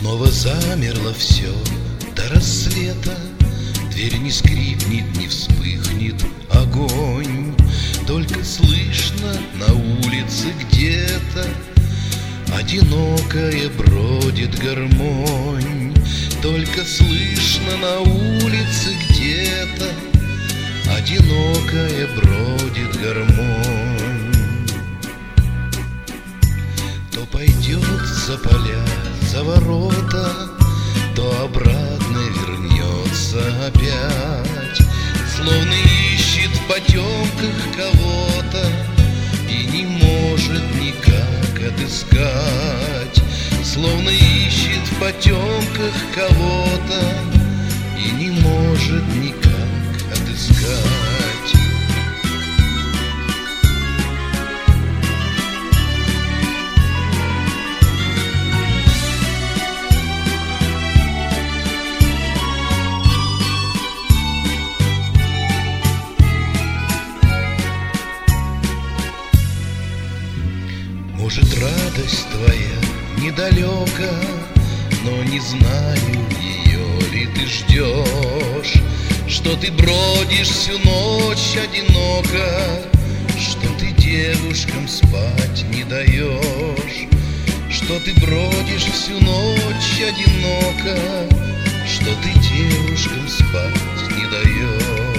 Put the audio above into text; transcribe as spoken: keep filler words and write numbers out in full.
Снова замерло все до рассвета, дверь не скрипнет, не вспыхнет огонь. Только слышно на улице где-то одинокая бродит гармонь. Только слышно на улице где-то одинокая бродит гармонь. То пойдет за поля, за ворота, то обратно вернется опять, словно ищет в потемках кого-то и не может никак отыскать. Словно ищет в потемках кого-то и не может никак отыскать. Может, радость твоя недалека, но не знаю, ее ли ты ждешь. Что ты бродишь всю ночь одиноко, что ты девушкам спать не даешь. Что ты бродишь всю ночь одиноко, что ты девушкам спать не даешь.